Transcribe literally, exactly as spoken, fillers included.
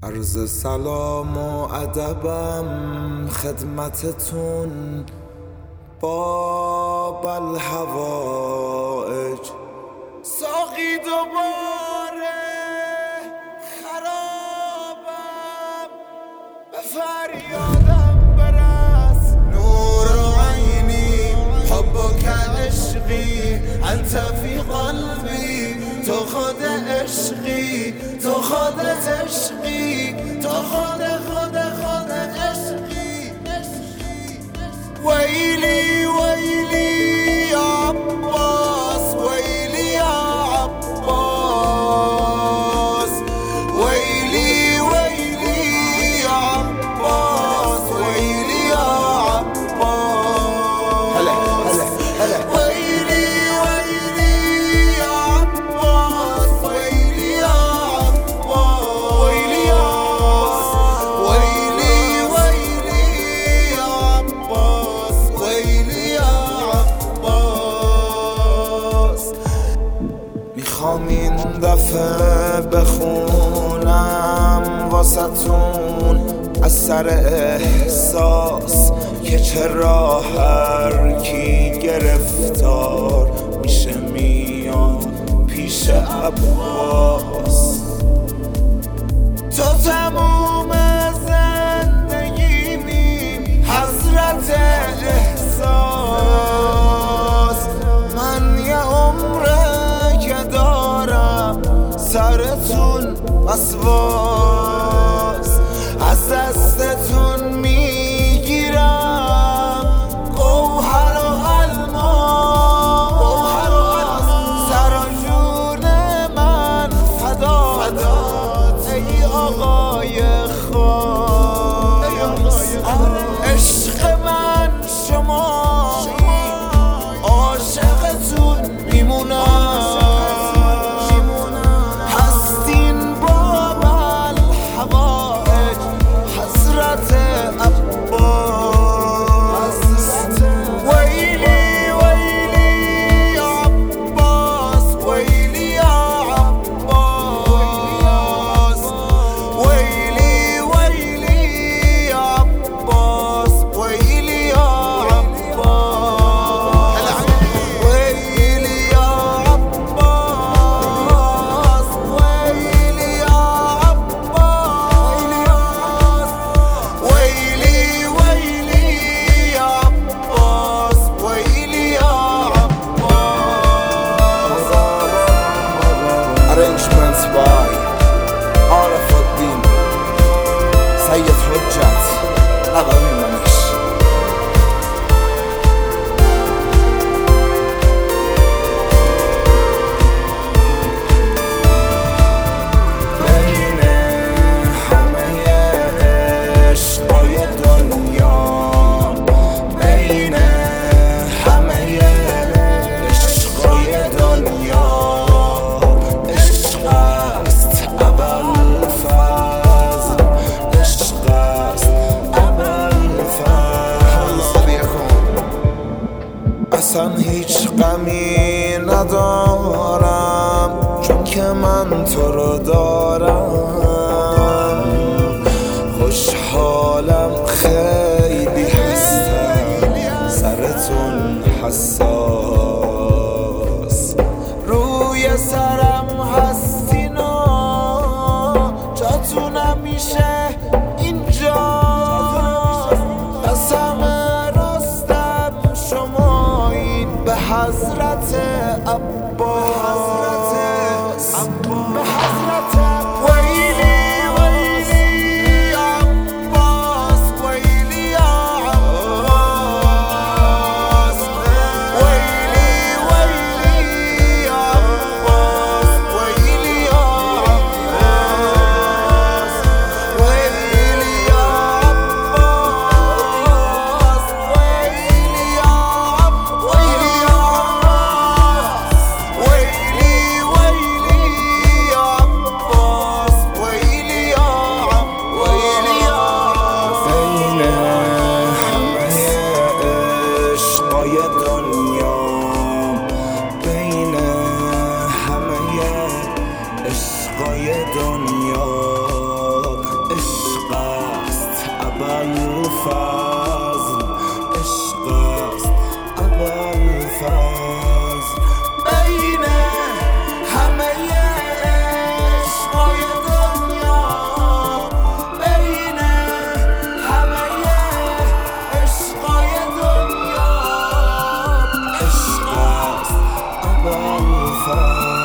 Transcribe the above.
عرض سلام و ادبم خدمتتون باب الحوائج. ساقی دوباره خرابم، به فریادم برس. نور عینی حبک عشقی، انت فی قلبی، تو خود عشقی، تو خودت عشقی، تو خود خود خود عشقی. ویلی ویلی یا عباس، ویلی یا عباس، ویلی ویلی یا عباس، ویلی یا عباس. هلا هلا هلا. ویلی ویلی یا عباس، ویلی یا عباس، ویلی یا ویلی ویلی یا عباس، ویلی یا عباس. میخوام این دفعه بخونم واسطون از سر احساس که چرا هر کی گرفتار میشه میاد پیش عباس. تو تموم زندگیمی حضرت احساس، من یه عمره که دارم سرتون وسواس. از دستتون میگیرم گوهر و الماس، سر و جون من فدات ای آقای خاص. عشق من شما، عاشقتون میمونم، هستین باب الحوائج حضرت عباس. ویلی ویلی یا عباس، ویلی یا عباس، ویلی ویلی یا عباس، ویلی یا عباس، ویلی یا عباس، ویلی یا عباس، ویلی ویلی یا عباس، ویلی یا عباس. Arrangements by عارف الدین سید حجت عقبی منش. بین همه عشقای دنیا، بین همه عشقای دنیا، عشق است ابوالفضل، عشق است ابوالفضل. اصلا هیچ غمی ندارم چون که من تو رو دارم. خوشحالم خیلی هستم، سرتون حساس. روی سرم هستینا، جاتون همیشه اینجا. قسم راستم شمایین به حضرت عباس، به حضرت ویلی ویلی یا عباس، ویلی یا عباس، ویلی ویلی یا عباس، ویلی یا عباس، ویلی یا عباس، ویلی یا عباس، ویلی یا عباس. ضعیفم